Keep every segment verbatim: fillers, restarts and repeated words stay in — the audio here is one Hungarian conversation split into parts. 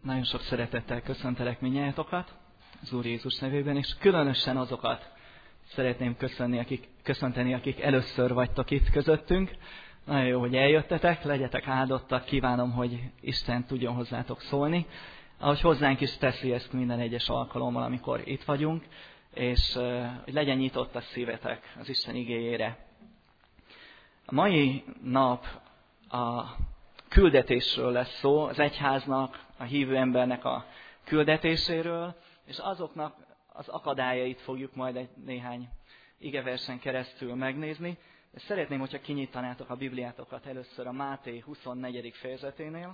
Nagyon sok szeretettel köszöntelek mindnyájatokat az Úr Jézus nevében, és különösen azokat szeretném köszönni, akik, köszönteni, akik először vagytok itt közöttünk. Nagyon jó, hogy eljöttetek, legyetek áldottak, kívánom, hogy Isten tudjon hozzátok szólni. Ahogy hozzánk is teszi ezt minden egyes alkalommal, amikor itt vagyunk, és hogy legyen nyitott a szívetek az Isten igéjére. A mai nap a küldetésről lesz szó, az egyháznak, a hívő embernek a küldetéséről, és azoknak az akadályait fogjuk majd egy néhány igeversen keresztül megnézni. De szeretném, hogyha kinyitanátok a Bibliátokat először a Máté huszonnegyedik fejezeténél.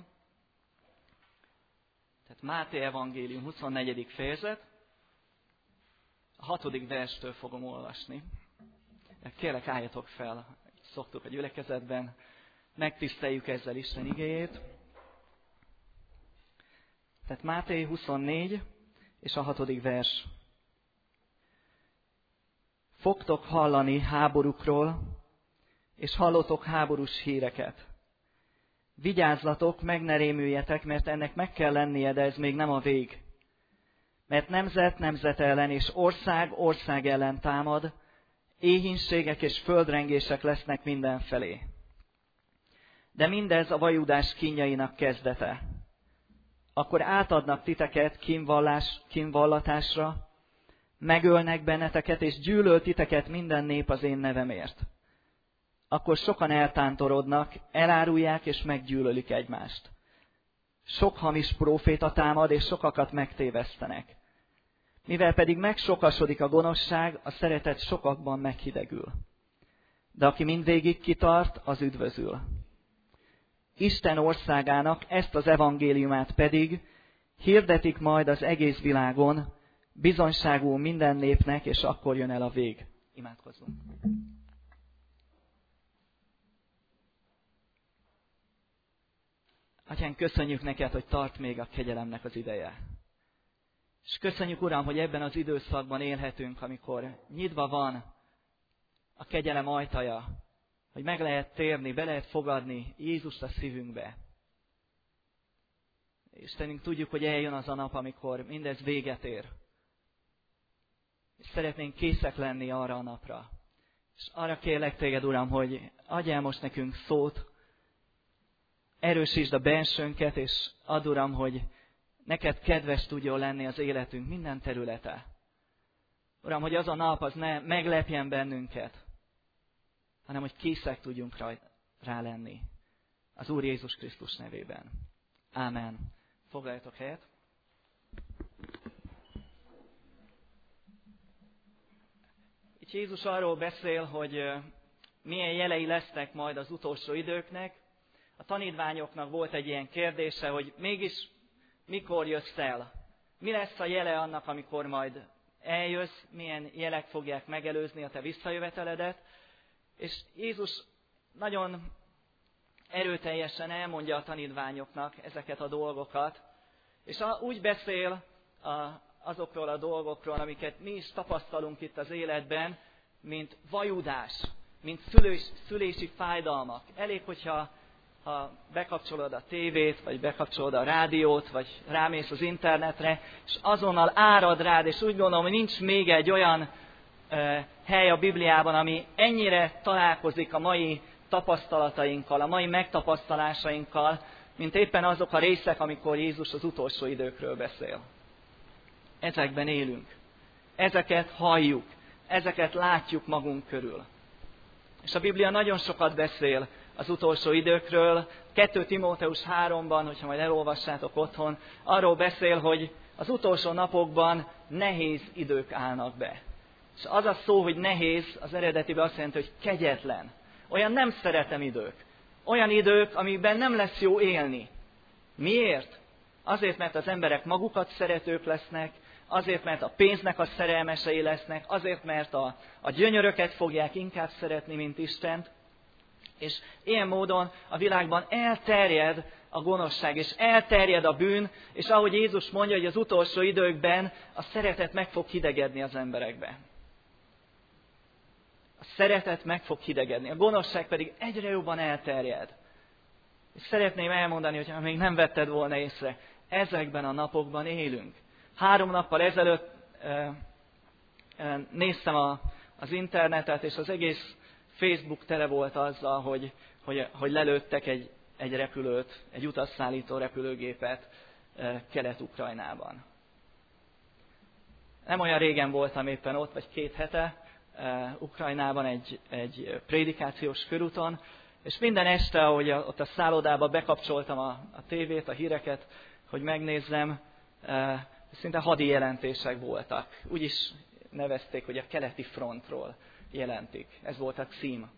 Tehát Máté evangélium huszonnegyedik fejezet, a hatodik verstől fogom olvasni. Kérlek, álljatok fel, szoktuk a gyülekezetben, megtiszteljük ezzel Isten igéjét. Tehát Máté huszonnégy és a hatodik vers. Fogtok hallani háborúkról, és hallotok háborús híreket. Vigyázzatok, meg ne rémüljetek, mert ennek meg kell lennie, de ez még nem a vég. Mert nemzet nemzet ellen és ország ország ellen támad, éhínségek és földrengések lesznek mindenfelé. De mindez a vajudás kínjainak kezdete. Akkor átadnak titeket kínvallás, kínvallatásra, megölnek benneteket, és gyűlöl titeket minden nép az én nevemért. Akkor sokan eltántorodnak, elárulják és meggyűlölik egymást. Sok hamis próféta támad, és sokakat megtévesztenek. Mivel pedig megsokasodik a gonoszság, a szeretet sokakban meghidegül. De aki mindvégig kitart, az üdvözül. Isten országának ezt az evangéliumát pedig hirdetik majd az egész világon, bizonyságul minden népnek, és akkor jön el a vég. Imádkozzunk. Atyán, köszönjük neked, hogy tart még a kegyelemnek az ideje. És köszönjük, Uram, hogy ebben az időszakban élhetünk, amikor nyitva van a kegyelem ajtaja, hogy meg lehet térni, be lehet fogadni Jézust a szívünkbe. Istenünk, tudjuk, hogy eljön az a nap, amikor mindez véget ér. És szeretnénk készek lenni arra a napra. És arra kérlek téged, Uram, hogy adj el most nekünk szót, erősítsd a bensőnket, és add, Uram, hogy neked kedves tudjon lenni az életünk minden területe. Uram, hogy az a nap az ne meglepjen bennünket, hanem hogy készek tudjunk rá lenni. Az Úr Jézus Krisztus nevében. Ámen. Foglaljatok helyet. Itt Jézus arról beszél, hogy milyen jelei lesznek majd az utolsó időknek. A tanítványoknak volt egy ilyen kérdése, hogy mégis mikor jössz el? Mi lesz a jele annak, amikor majd eljössz? Milyen jelek fogják megelőzni a te visszajöveteledet? És Jézus nagyon erőteljesen elmondja a tanítványoknak ezeket a dolgokat, és úgy beszél azokról a dolgokról, amiket mi is tapasztalunk itt az életben, mint vajudás, mint szülés, szülési fájdalmak. Elég, hogyha ha bekapcsolod a tévét, vagy bekapcsolod a rádiót, vagy rámész az internetre, és azonnal árad rád, és úgy gondolom, hogy nincs még egy olyan uh, hely a Bibliában, ami ennyire találkozik a mai tapasztalatainkkal, a mai megtapasztalásainkkal, mint éppen azok a részek, amikor Jézus az utolsó időkről beszél. Ezekben élünk. Ezeket halljuk. Ezeket látjuk magunk körül. És a Biblia nagyon sokat beszél az utolsó időkről. kettő Timóteus háromban, hogyha majd elolvassátok otthon, arról beszél, hogy az utolsó napokban nehéz idők állnak be. És az a szó, hogy nehéz, az eredetiben azt jelenti, hogy kegyetlen. Olyan nem szeretem idők. Olyan idők, amikben nem lesz jó élni. Miért? Azért, mert az emberek magukat szeretők lesznek, azért, mert a pénznek a szerelmesei lesznek, azért, mert a, a gyönyöröket fogják inkább szeretni, mint Istent. És ilyen módon a világban elterjed a gonoszság, és elterjed a bűn, és ahogy Jézus mondja, hogy az utolsó időkben a szeretet meg fog hidegedni az emberekbe. A szeretet meg fog hidegedni, a gonoszság pedig egyre jobban elterjed. És szeretném elmondani, hogy ha még nem vetted volna észre, ezekben a napokban élünk. Három nappal ezelőtt e, e, néztem a, az internetet, és az egész Facebook tele volt azzal, hogy, hogy, hogy lelőttek egy, egy repülőt, egy utasszállító repülőgépet e, Kelet-Ukrajnában. Nem olyan régen voltam éppen ott, vagy két hete, e, Ukrajnában egy, egy prédikációs körúton, és minden este, ahogy a, ott a szállodába bekapcsoltam a, a tévét, a híreket, hogy megnézzem, e, szinte hadi jelentések voltak. Úgy is nevezték, hogy a keleti frontról jelentik. Ez volt a cím.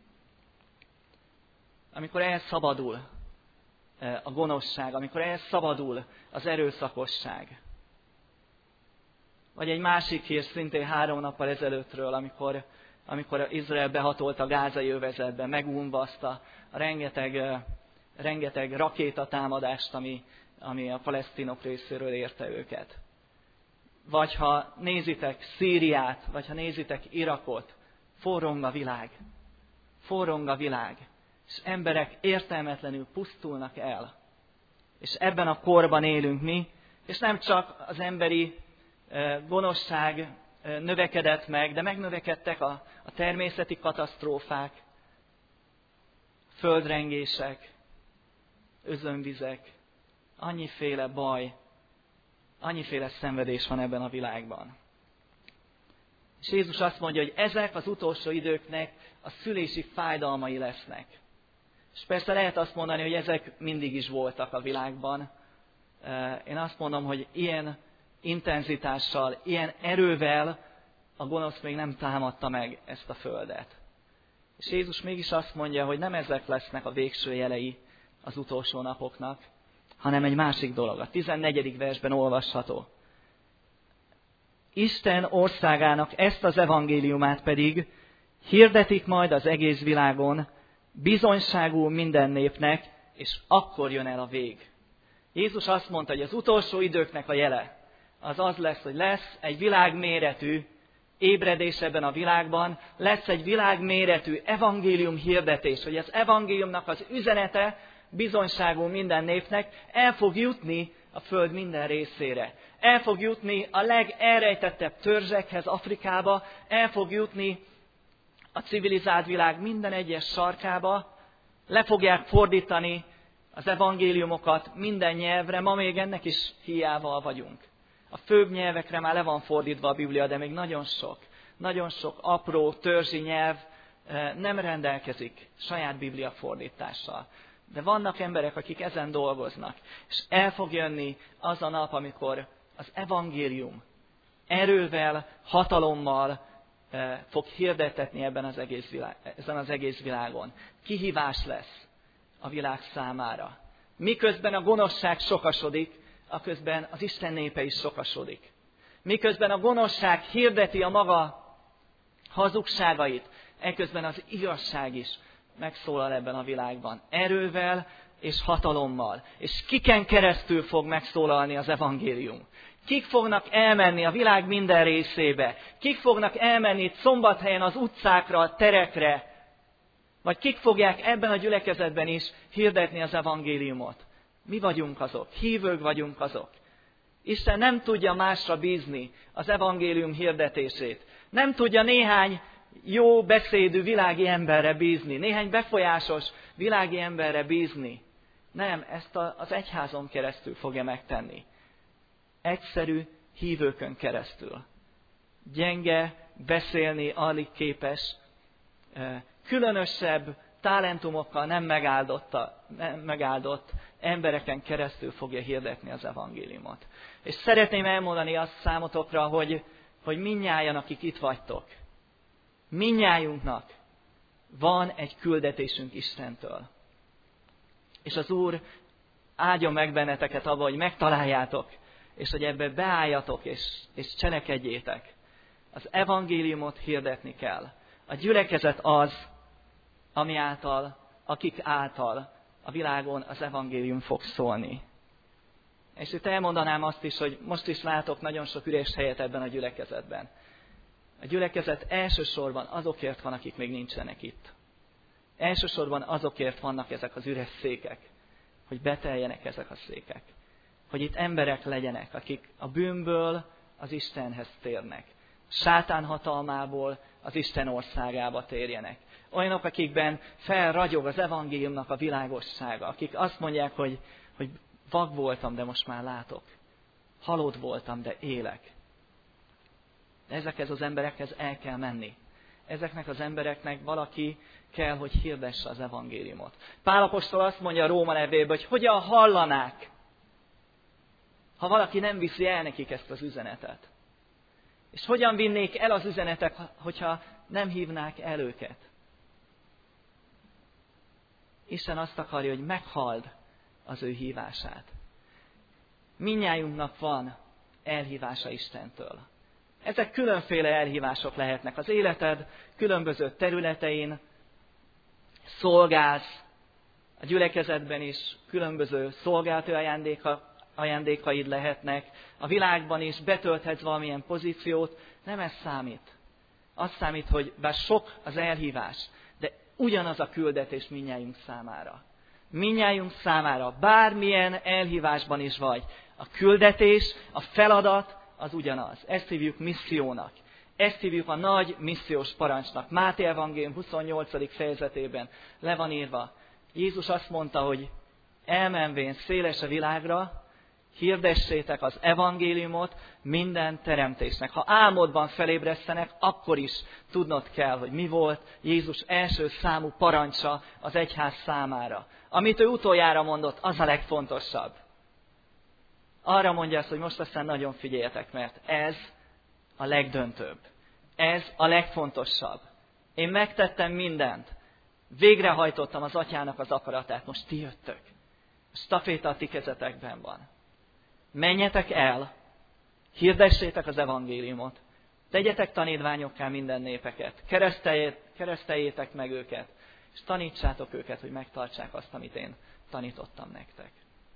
Amikor elszabadul e, a gonoszság, amikor elszabadul az erőszakosság. Vagy egy másik hír szintén három nappal ezelőttről, amikor, amikor Izrael behatolt a gázai övezetbe, megúmbaszta a rengeteg, rengeteg rakétatámadást, ami, ami a palesztinok részéről érte őket. Vagy ha nézitek Szíriát, vagy ha nézitek Irakot, forrong a világ. Forrong a világ. És emberek értelmetlenül pusztulnak el. És ebben a korban élünk mi, és nem csak az emberi gonoszság növekedett meg, de megnövekedtek a, a természeti katasztrófák, földrengések, özönvizek, annyiféle baj, annyiféle szenvedés van ebben a világban. És Jézus azt mondja, hogy ezek az utolsó időknek a szülési fájdalmai lesznek. És persze lehet azt mondani, hogy ezek mindig is voltak a világban. Én azt mondom, hogy ilyen intenzitással, ilyen erővel a gonosz még nem támadta meg ezt a földet. És Jézus mégis azt mondja, hogy nem ezek lesznek a végső jelei az utolsó napoknak, hanem egy másik dolog. A tizennegyedik versben olvasható. Isten országának ezt az evangéliumát pedig hirdetik majd az egész világon, bizonyságul minden népnek, és akkor jön el a vég. Jézus azt mondta, hogy az utolsó időknek a jele az az lesz, hogy lesz egy világméretű ébredés ebben a világban, lesz egy világméretű evangélium hirdetés, hogy az evangéliumnak az üzenete bizonyságul minden népnek el fog jutni a föld minden részére. El fog jutni a legelrejtettebb törzsekhez Afrikába, el fog jutni a civilizált világ minden egyes sarkába, le fogják fordítani az evangéliumokat minden nyelvre, ma még ennek is hiával vagyunk. A főbb nyelvekre már le van fordítva a Biblia, de még nagyon sok, nagyon sok apró törzsi nyelv nem rendelkezik saját Biblia fordítással. De vannak emberek, akik ezen dolgoznak, és el fog jönni az a nap, amikor az evangélium erővel, hatalommal fog hirdetetni ebben az egész világ, ezen az egész világon. Kihívás lesz a világ számára. Miközben a gonoszság sokasodik, aközben az Isten népe is sokasodik. Miközben a gonoszság hirdeti a maga hazugságait, eközben az igazság is megszólal ebben a világban. Erővel és hatalommal. És kiken keresztül fog megszólalni az evangélium? Kik fognak elmenni a világ minden részébe? Kik fognak elmenni itt Szombathelyen az utcákra, a terekre? Vagy kik fogják ebben a gyülekezetben is hirdetni az evangéliumot? Mi vagyunk azok, hívők vagyunk azok. Isten nem tudja másra bízni az evangélium hirdetését. Nem tudja néhány jó beszédű világi emberre bízni, néhány befolyásos világi emberre bízni. Nem, ezt az egyházon keresztül fogja megtenni. Egyszerű hívőkön keresztül. Gyenge, beszélni alig képes, különösebb talentumokkal nem, nem megáldott embereken keresztül fogja hirdetni az evangéliumot. És szeretném elmondani azt számotokra, hogy, hogy mindnyájan, akik itt vagytok, mindnyájunknak van egy küldetésünk Istentől. És az Úr áldjon meg benneteket abba, hogy megtaláljátok, és hogy ebbe beálljatok, és, és cselekedjétek. Az evangéliumot hirdetni kell. A gyülekezet az, ami által, akik által a világon az evangélium fog szólni. És itt elmondanám azt is, hogy most is látok nagyon sok üres helyet ebben a gyülekezetben. A gyülekezet elsősorban azokért van, akik még nincsenek itt. Elsősorban azokért vannak ezek az üres székek, hogy beteljenek ezek a székek. hogy itt emberek legyenek, akik a bűnből az Istenhez térnek. Sátán hatalmából az Isten országába térjenek. Olyanok, akikben felragyog az evangéliumnak a világossága, akik azt mondják, hogy, hogy vak voltam, de most már látok. Halott voltam, de élek. De ezekhez az emberekhez el kell menni. Ezeknek az embereknek valaki kell, hogy hirdesse az evangéliumot. Pál apostol azt mondja a Róma levélben, hogy hogyan hallanák, ha valaki nem viszi el nekik ezt az üzenetet. És hogyan vinnék el az üzenetet, hogyha nem hívnák el őket. Isten azt akarja, hogy meghald az ő hívását. Mindnyájunknak van elhívása Istentől. Ezek különféle elhívások lehetnek az életed különböző területein, szolgálsz, a gyülekezetben is különböző szolgálati ajándéka, ajándékaid lehetnek, a világban is betölthetsz valamilyen pozíciót, nem ez számít. Az számít, hogy bár sok az elhívás, de ugyanaz a küldetés mindnyájunk számára. Mindnyájunk számára, bármilyen elhívásban is vagy, a küldetés, a feladat az ugyanaz. Ezt hívjuk missziónak. Ezt hívjuk a nagy missziós parancsnak. Máté evangélium huszonnyolcadik fejezetében le van írva. Jézus azt mondta, hogy elmenvén széles a világra, hirdessétek az evangéliumot minden teremtésnek. Ha álmodban felébresztenek, akkor is tudnod kell, hogy mi volt Jézus első számú parancsa az egyház számára. Amit ő utoljára mondott, az a legfontosabb. Arra mondja azt, hogy most aztán nagyon figyeljetek, mert ez a legdöntőbb. Ez a legfontosabb. Én megtettem mindent. Végrehajtottam az atyának az akaratát. Most ti jöttök. A staféta a ti kezetekben van. Menjetek el, hirdessétek az evangéliumot, tegyetek tanítványokká minden népeket, kereszteljétek meg őket, és tanítsátok őket, hogy megtartsák azt, amit én tanítottam nektek.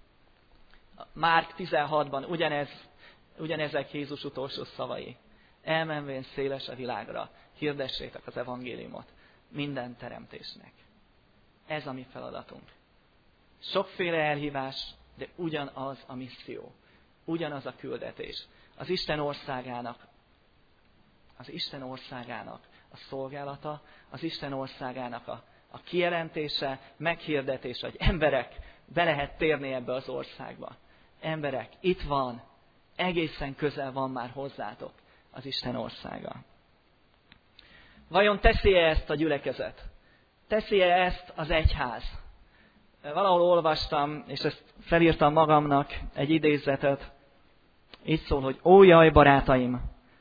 Márk tizenhatban ugyanez, ugyanezek Jézus utolsó szavai. Elmenvén széles a világra, hirdessétek az evangéliumot minden teremtésnek. Ez a mi feladatunk. Sokféle elhívás, de ugyanaz a misszió. Ugyanaz a küldetés. Az Isten országának, az Isten országának a szolgálata, az Isten országának a, a kijelentése, meghirdetése, hogy emberek, be lehet térni ebbe az országba. Emberek, itt van, egészen közel van már hozzátok az Isten országa. Vajon teszi-e ezt a gyülekezet? Teszi-e ezt az egyház? Valahol olvastam, és ezt felírtam magamnak egy idézetet. Így szól, hogy ó jaj, barátaim,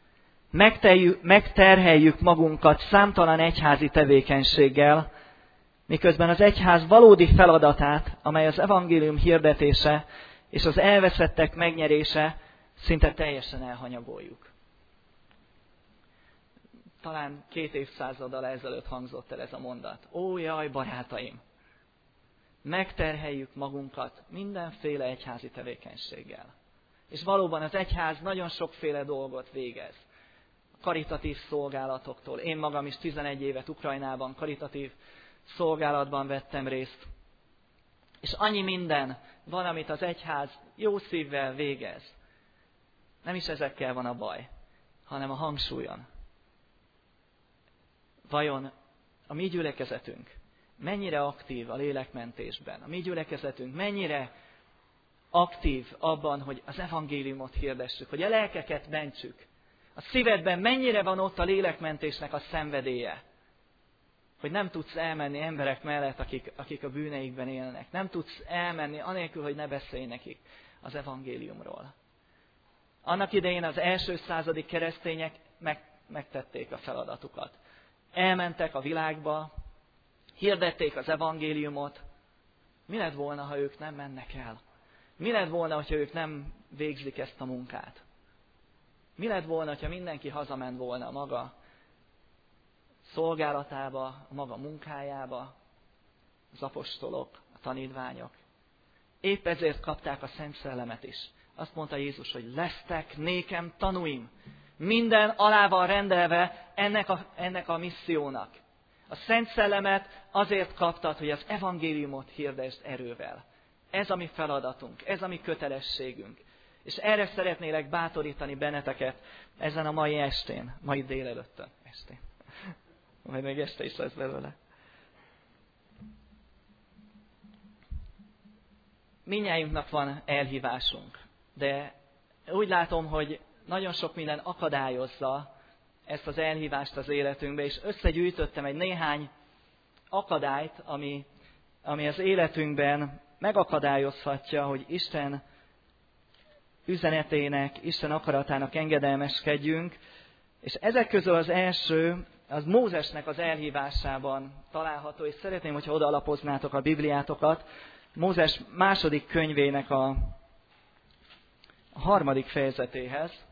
megterheljük magunkat számtalan egyházi tevékenységgel, miközben az egyház valódi feladatát, amely az evangélium hirdetése és az elveszettek megnyerése, szinte teljesen elhanyagoljuk. Talán két évszázaddal ezelőtt hangzott el ez a mondat. Ó jaj, barátaim! Megterheljük magunkat mindenféle egyházi tevékenységgel. És valóban az egyház nagyon sokféle dolgot végez. Karitatív szolgálatoktól. Én magam is tizenegy évet Ukrajnában karitatív szolgálatban vettem részt. És annyi minden van, amit az egyház jó szívvel végez. Nem is ezekkel van a baj, hanem a hangsúlyon. Vajon a mi gyülekezetünk mennyire aktív a lélekmentésben? A mi gyülekezetünk mennyire aktív abban, hogy az evangéliumot hirdessük, hogy a lelkeket mentsük? A szívedben mennyire van ott a lélekmentésnek a szenvedélye? Hogy nem tudsz elmenni emberek mellett, akik, akik a bűneikben élnek. Nem tudsz elmenni anélkül, hogy ne beszélj nekik az evangéliumról. Annak idején az első századi keresztények meg, megtették a feladatukat. Elmentek a világba, hirdették az evangéliumot. Mi lett volna, ha ők nem mennek el? Mi lett volna, ha ők nem végzik ezt a munkát? Mi lett volna, ha mindenki hazament volna a maga szolgálatába, a maga munkájába, az apostolok, a tanítványok? Épp ezért kapták a Szent Szellemet is. Azt mondta Jézus, hogy lesztek nékem tanúim. Minden alá van rendelve ennek a, ennek a missziónak. A Szent Szellemet azért kaptad, hogy az evangéliumot hirdesd erővel. Ez a mi feladatunk, ez a mi kötelességünk. És erre szeretnélek bátorítani benneteket ezen a mai estén, mai délelőttön. Estén. Majd még este is lesz belőle. Mindnyájunknak van elhívásunk, de úgy látom, hogy nagyon sok minden akadályozza ezt az elhívást az életünkbe, és összegyűjtöttem egy néhány akadályt, ami, ami az életünkben megakadályozhatja, hogy Isten üzenetének, Isten akaratának engedelmeskedjünk, és ezek közül az első, az Mózesnek az elhívásában található, és szeretném, hogyha oda alapoznátok a Bibliátokat, Mózes második könyvének a, a harmadik fejezetéhez.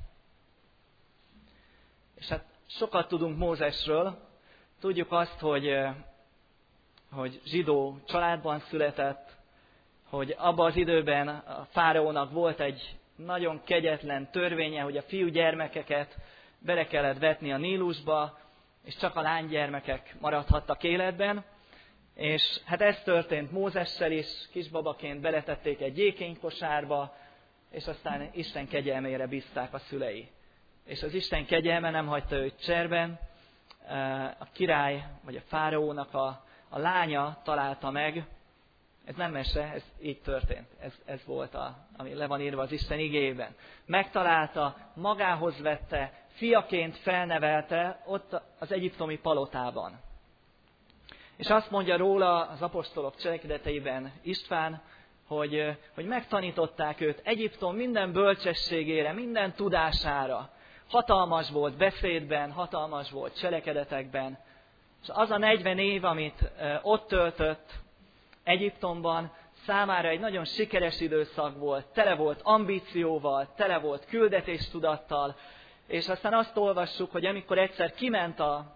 És hát sokat tudunk Mózesről, tudjuk azt, hogy, hogy zsidó családban született, hogy abban az időben a fáraónak volt egy nagyon kegyetlen törvénye, hogy a fiúgyermekeket bele kellett vetni a Nílusba, és csak a lánygyermekek maradhattak életben. És hát ez történt Mózessel is, kisbabaként beletették egy gyékénykosárba, és aztán Isten kegyelmére bízták a szülei. És az Isten kegyelme nem hagyta őt cserben, a király, vagy a fáraónak a, a lánya találta meg, ez nem mese, ez így történt, ez, ez volt, a, ami le van írva az Isten igéjében. Megtalálta, magához vette, fiaként felnevelte ott az egyiptomi palotában. És azt mondja róla az apostolok cselekedeteiben István, hogy, hogy megtanították őt Egyiptom minden bölcsességére, minden tudására. Hatalmas volt beszédben, hatalmas volt cselekedetekben. És az a negyven év, amit ott töltött Egyiptomban, számára egy nagyon sikeres időszak volt, tele volt ambícióval, tele volt küldetéstudattal, és aztán azt olvassuk, hogy amikor egyszer kiment a,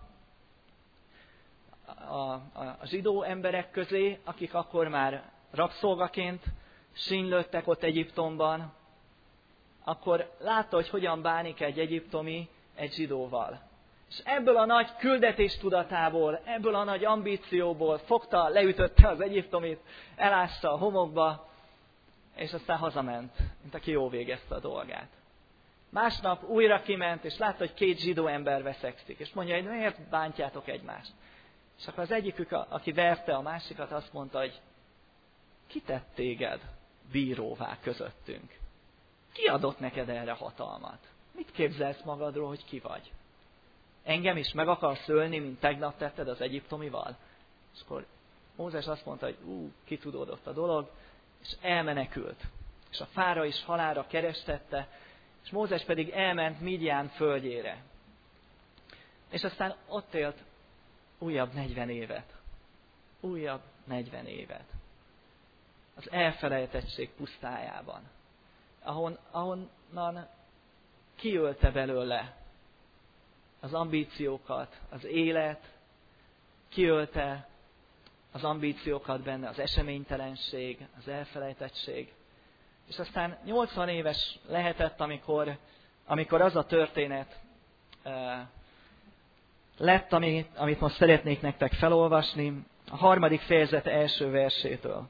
a, a, a zsidó emberek közé, akik akkor már rabszolgaként sínylődtek ott Egyiptomban, akkor látta, hogy hogyan bánik egy egyiptomi egy zsidóval. És ebből a nagy küldetéstudatából, ebből a nagy ambícióból fogta, leütötte az egyiptomit, elássa a homokba, és aztán hazament, mint aki jó végezte a dolgát. Másnap újra kiment, és látta, hogy két zsidó ember veszekszik, és mondja, hogy miért bántjátok egymást. És akkor az egyikük, aki verte a másikat, azt mondta, hogy ki tett téged bíróvá közöttünk? Ki adott neked erre hatalmat? Mit képzelsz magadról, hogy ki vagy? Engem is meg akarsz ölni, mint tegnap tetted az egyiptomival? És akkor Mózes azt mondta, hogy ú, kitudódott a dolog, és elmenekült. És a fára is halálra kerestette, és Mózes pedig elment Midján földjére. És aztán ott élt újabb negyven évet. Újabb negyven évet. Az elfelejtettség pusztájában. Ahon, ahonnan kiölte belőle az ambíciókat, az élet, kiölte az ambíciókat benne, az eseménytelenség, az elfelejtettség. És aztán nyolcvan éves lehetett, amikor, amikor az a történet uh, lett, amit, amit most szeretnék nektek felolvasni, a harmadik fejezet első versétől.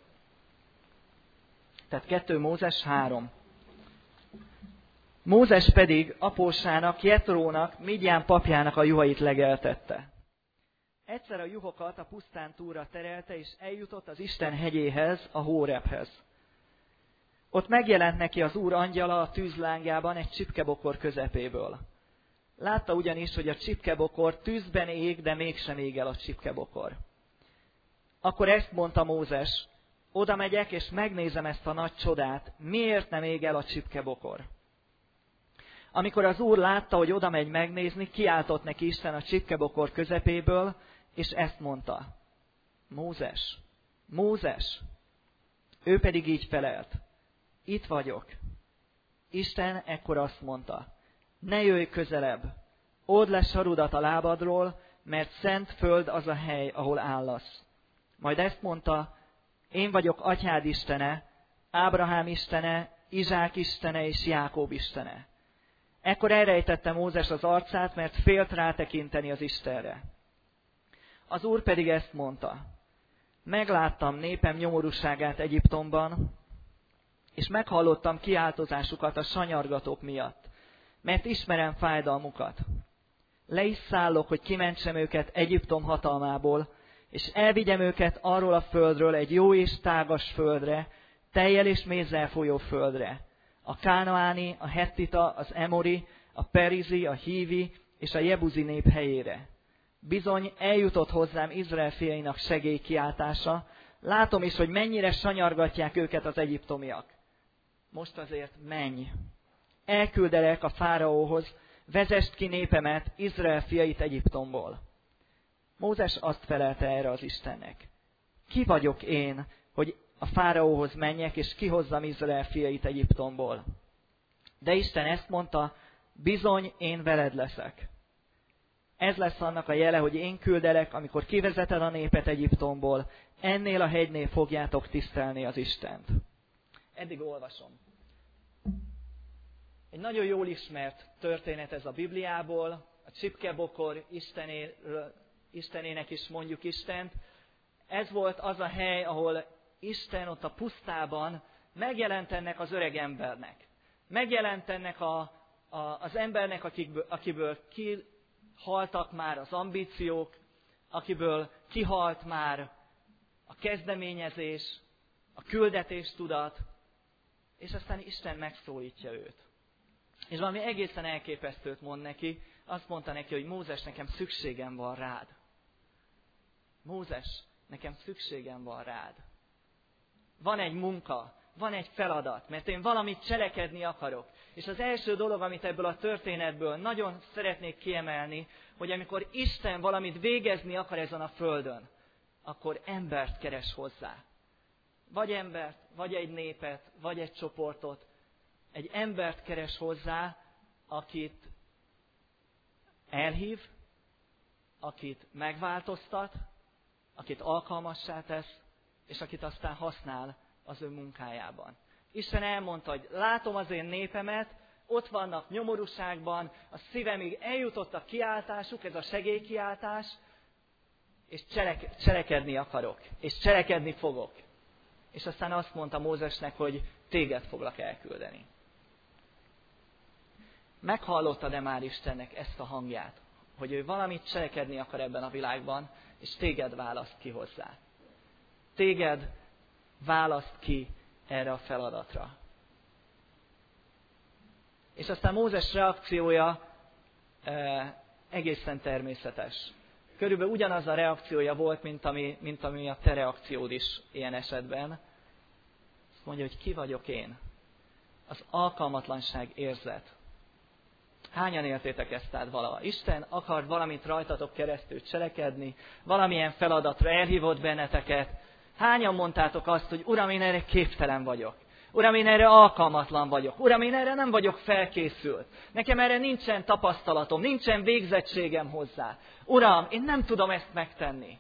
Tehát kettő Mózes három. Mózes pedig apósának, Jetrónak, Midján papjának a juhait legeltette. Egyszer a juhokat a pusztán túlra terelte, és eljutott az Isten hegyéhez, a Hórebhez. Ott megjelent neki az Úr angyala a tűzlángjában egy csipkebokor közepéből. Látta ugyanis, hogy a csipkebokor tűzben ég, de mégsem ég el a csipkebokor. Akkor ezt mondta Mózes, oda megyek, és megnézem ezt a nagy csodát, miért nem ég el a csipkebokor. Amikor az Úr látta, hogy oda megy megnézni, kiáltott neki Isten a csipkebokor közepéből, és ezt mondta. Mózes, Mózes! Ő pedig így felelt. Itt vagyok. Isten ekkor azt mondta. Ne jöjj közelebb, old le sarudat a lábadról, mert szent föld az a hely, ahol állasz. Majd ezt mondta, én vagyok atyád Istene, Ábrahám Istene, Izsák Istene és Jákob Istene. Ekkor elrejtette Mózes az arcát, mert félt rátekinteni az Istenre. Az Úr pedig ezt mondta. Megláttam népem nyomorúságát Egyiptomban, és meghallottam kiáltozásukat a sanyargatók miatt, mert ismerem fájdalmukat. Le is szállok, hogy kimentsem őket Egyiptom hatalmából, és elvigyem őket arról a földről egy jó és tágas földre, tejjel és mézzel folyó földre. A kánaáni, a hettita, az emori, a perizi, a hívi és a jebuzi nép helyére. Bizony eljutott hozzám Izrael fiainak segélykiáltása, látom is, hogy mennyire sanyargatják őket az egyiptomiak. Most azért menj! Elküldelek a fáraóhoz, vezest ki népemet, Izrael fiait Egyiptomból. Mózes azt felelte erre az Istennek. Ki vagyok én, hogy a fáraóhoz menjek, és kihozzam Izrael fiait Egyiptomból? De Isten ezt mondta, bizony én veled leszek. Ez lesz annak a jele, hogy én küldelek, amikor kivezeted a népet Egyiptomból, ennél a hegynél fogjátok tisztelni az Istent. Eddig olvasom. Egy nagyon jól ismert történet ez a Bibliából, a csipkebokor Istenéről, Istenének is mondjuk Istent. Ez volt az a hely, ahol Isten ott a pusztában megjelent ennek az öreg embernek. Megjelent ennek a, a, az embernek, akikből, akiből kihaltak már az ambíciók, akiből kihalt már a kezdeményezés, a küldetéstudat, és aztán Isten megszólítja őt. És valami egészen elképesztőt mond neki, azt mondta neki, hogy Mózes, nekem szükségem van rád. Mózes, nekem szükségem van rád. Van egy munka, van egy feladat, mert én valamit cselekedni akarok. És az első dolog, amit ebből a történetből nagyon szeretnék kiemelni, hogy amikor Isten valamit végezni akar ezen a földön, akkor embert keres hozzá. Vagy embert, vagy egy népet, vagy egy csoportot. Egy embert keres hozzá, akit elhív, akit megváltoztat, akit alkalmassá tesz, és akit aztán használ az ő munkájában. Isten elmondta, hogy látom az én népemet, ott vannak nyomorúságban, a szívemig eljutott a kiáltásuk, ez a segélykiáltás, és cselek, cselekedni akarok, és cselekedni fogok. És aztán azt mondta Mózesnek, hogy téged foglak elküldeni. Meghallottad-e már Istennek ezt a hangját, hogy ő valamit cselekedni akar ebben a világban, és téged választ ki hozzá. Téged választ ki erre a feladatra. És aztán Mózes reakciója e, egészen természetes. Körülbelül ugyanaz a reakciója volt, mint ami, mint ami a te reakciód is ilyen esetben. Azt mondja, hogy ki vagyok én? Az alkalmatlanság érzet. Hányan éltétek ezt át valaha? Isten akar valamit rajtatok keresztül cselekedni, valamilyen feladatra elhívott benneteket. Hányan mondtátok azt, hogy Uram, én erre képtelen vagyok. Uram, én erre alkalmatlan vagyok. Uram, én erre nem vagyok felkészült. Nekem erre nincsen tapasztalatom, nincsen végzettségem hozzá. Uram, én nem tudom ezt megtenni.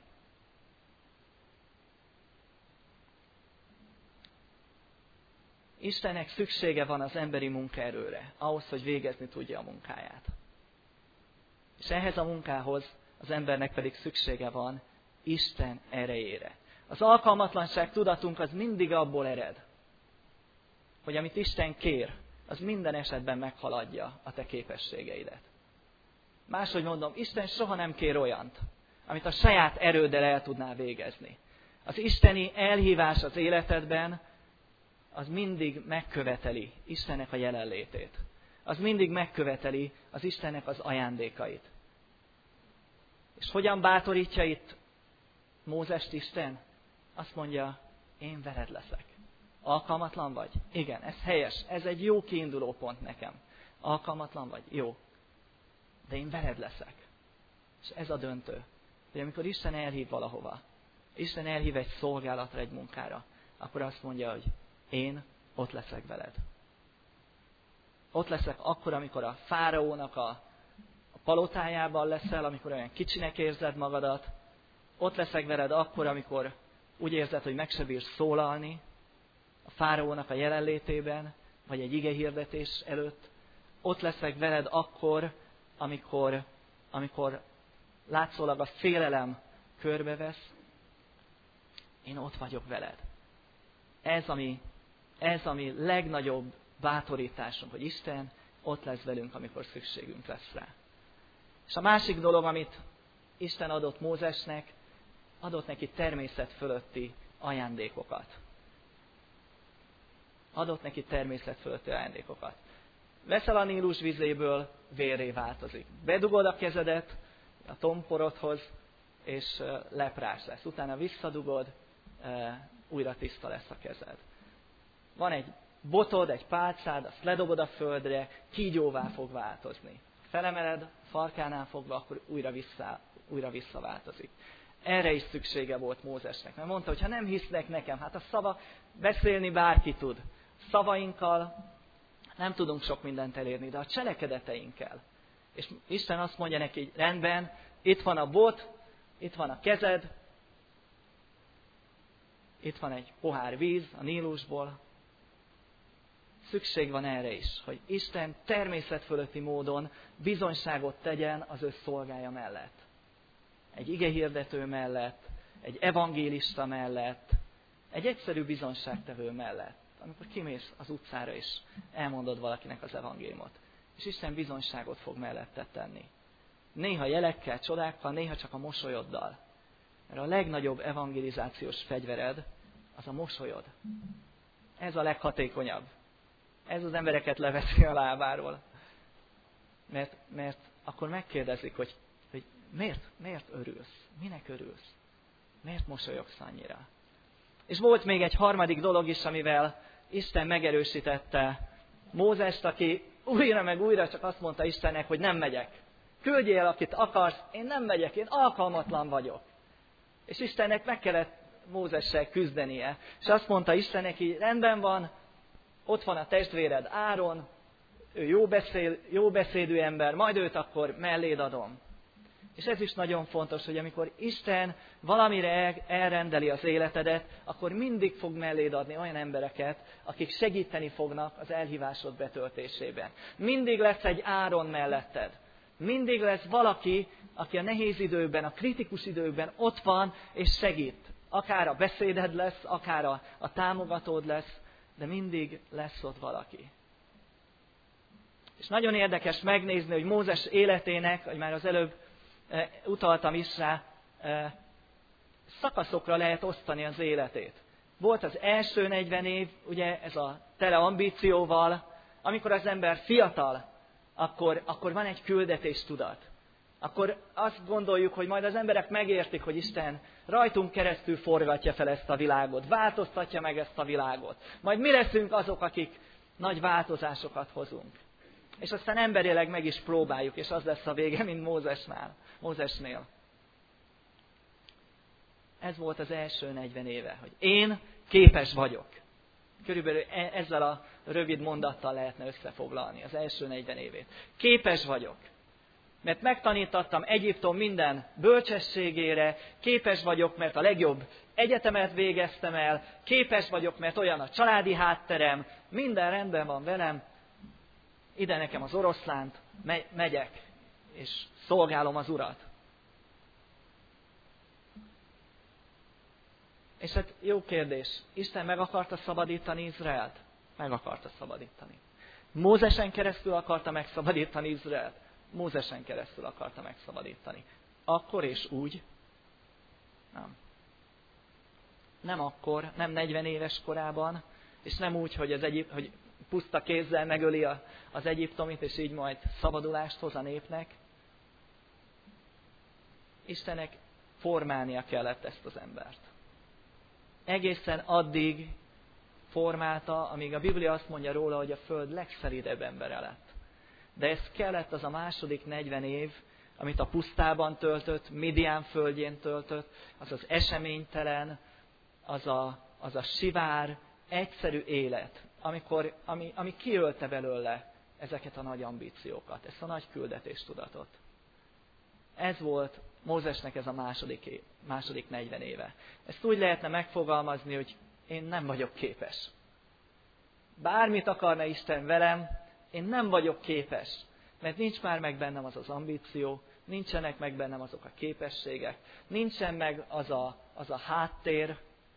Istennek szüksége van az emberi munkaerőre, ahhoz, hogy végezni tudja a munkáját. És ehhez a munkához az embernek pedig szüksége van Isten erejére. Az alkalmatlanság tudatunk az mindig abból ered, hogy amit Isten kér, az minden esetben meghaladja a te képességeidet. Máshogy mondom, Isten soha nem kér olyant, amit a saját erőddel el tudnál végezni. Az isteni elhívás az életedben, az mindig megköveteli Istennek a jelenlétét. Az mindig megköveteli az Istennek az ajándékait. És hogyan bátorítja itt Mózest Isten? Azt mondja, én veled leszek. Alkalmatlan vagy? Igen, ez helyes. Ez egy jó kiinduló pont nekem. Alkalmatlan vagy? Jó. De én veled leszek. És ez a döntő. Hogy amikor Isten elhív valahova, Isten elhív egy szolgálatra, egy munkára, akkor azt mondja, hogy én ott leszek veled. Ott leszek akkor, amikor a fáraónak a, a palotájában leszel, amikor olyan kicsinek érzed magadat. Ott leszek veled akkor, amikor úgy érzed, hogy meg se bírsz szólalni a fáraónak a jelenlétében, vagy egy igehirdetés előtt. Ott leszek veled akkor, amikor, amikor látszólag a félelem körbevesz. Én ott vagyok veled. Ez a mi Ez a mi legnagyobb bátorításunk, hogy Isten ott lesz velünk, amikor szükségünk lesz rá. És a másik dolog, amit Isten adott Mózesnek, adott neki természet fölötti ajándékokat. Adott neki természet fölötti ajándékokat. Veszel a Nílus vizéből, vérré változik. Bedugod a kezedet a tomporodhoz, és leprás lesz. Utána visszadugod, újra tiszta lesz a kezed. Van egy botod, egy pálcád, azt ledobod a földre, kígyóvá fog változni. Felemeled farkánál fogva, akkor újra, vissza, újra visszaváltozik. Erre is szüksége volt Mózesnek. Mert mondta, hogy ha nem hisznek nekem, hát a szava, beszélni bárki tud. Szavainkkal nem tudunk sok mindent elérni, de a cselekedeteinkkel. És Isten azt mondja neki, rendben, itt van a bot, itt van a kezed, itt van egy pohár víz a Nílusból. Szükség van erre is, hogy Isten természetfölötti módon bizonyságot tegyen az ő szolgája mellett. Egy igehirdető mellett, egy evangélista mellett, egy egyszerű bizonyságtevő mellett. Amikor kimész az utcára és elmondod valakinek az evangéliumot. És Isten bizonyságot fog mellette tenni. Néha jelekkel, csodákkal, néha csak a mosolyoddal. Mert a legnagyobb evangelizációs fegyvered az a mosolyod. Ez a leghatékonyabb. Ez az embereket leveszi a lábáról. Mert, mert akkor megkérdezik, hogy, hogy miért, miért örülsz? Minek örülsz? Miért mosolyogsz annyira? És volt még egy harmadik dolog is, amivel Isten megerősítette Mózest, aki újra meg újra csak azt mondta Istennek, hogy nem megyek. Küldjél el, akit akarsz, én nem megyek, én alkalmatlan vagyok. És Istennek meg kellett Mózessel küzdenie. És azt mondta Istennek, hogy rendben van, ott van a testvéred Áron, ő jó, beszél, jó beszédű ember, majd őt akkor melléd adom. És ez is nagyon fontos, hogy amikor Isten valamire elrendeli az életedet, akkor mindig fog melléd adni olyan embereket, akik segíteni fognak az elhívásod betöltésében. Mindig lesz egy Áron melletted. Mindig lesz valaki, aki a nehéz időben, a kritikus időben ott van és segít. Akár a beszéded lesz, akár a, a támogatód lesz, de mindig lesz ott valaki. És nagyon érdekes megnézni, hogy Mózes életének, hogy már az előbb e, utaltam is rá, e, szakaszokra lehet osztani az életét. Volt az első negyven év, ugye ez a tele ambícióval, amikor az ember fiatal, akkor, akkor van egy küldetéstudat. Akkor azt gondoljuk, hogy majd az emberek megértik, hogy Isten rajtunk keresztül forgatja fel ezt a világot, változtatja meg ezt a világot. Majd mi leszünk azok, akik nagy változásokat hozunk. És aztán emberileg meg is próbáljuk, és az lesz a vége, mint Mózesnál, Mózesnél. Ez volt az első negyven éve, hogy én képes vagyok. Körülbelül ezzel a rövid mondattal lehetne összefoglalni az első negyven évét. Képes vagyok. Mert megtanítattam Egyiptom minden bölcsességére, képes vagyok, mert a legjobb egyetemet végeztem el, képes vagyok, mert olyan a családi hátterem, minden rendben van velem, ide nekem az oroszlánt, megyek, és szolgálom az Urat. És hát jó kérdés, Isten meg akarta szabadítani Izraelt? Meg akarta szabadítani. Mózesen keresztül akarta megszabadítani Izraelt? Mózesen keresztül akarta megszabadítani. Akkor és úgy? Nem. Nem akkor, nem negyven éves korában, és nem úgy, hogy, az Egyip, hogy puszta kézzel megöli a, az egyiptomit, és így majd szabadulást hoz a népnek. Istennek formálnia kellett ezt az embert. Egészen addig formálta, amíg a Biblia azt mondja róla, hogy a föld legszelídebb embere lett. De ez kellett az a második negyven év, amit a pusztában töltött, Midian földjén töltött, az az eseménytelen, az a, az a sivár, egyszerű élet, amikor, ami, ami kiölte belőle ezeket a nagy ambíciókat, ezt a nagy küldetéstudatot. Ez volt Mózesnek ez a második, év, második negyven éve. Ezt úgy lehetne megfogalmazni, hogy én nem vagyok képes. Bármit akarna Isten velem, én nem vagyok képes, mert nincs már meg bennem az az ambíció, nincsenek meg bennem azok a képességek, nincsen meg az a, az a háttér,